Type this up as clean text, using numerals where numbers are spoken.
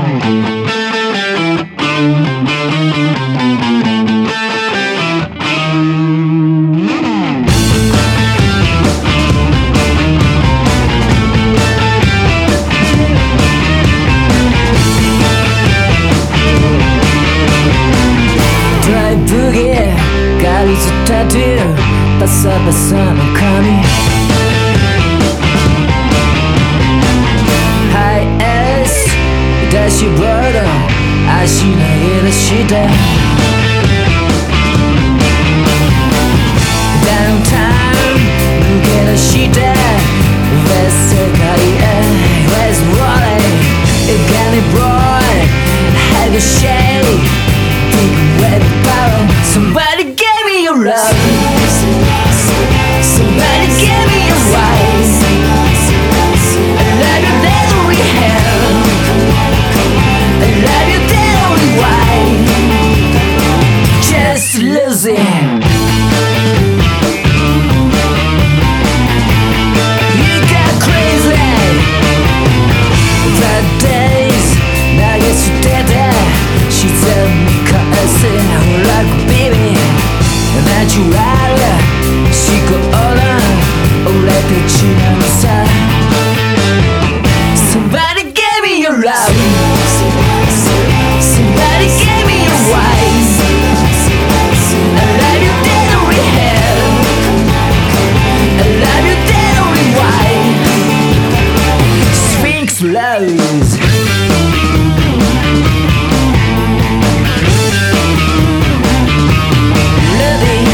ガリズタトゥーパサパサの髪ハイエースダッシュボード足投げ出してダウンタウン抜け出して別世界へ Where's Wally Got it boy Have a shake With power, somebody give me your love. Somebody give me your right. I love you that we have. I love you that only why. Just losing. You got crazy. The days, now it's dead. She's a like a baby Natural She go all on Oh, like a chinamasa Somebody give me your love Somebody give me your wife I love you that only have I love you that only why Sphinx flows Loving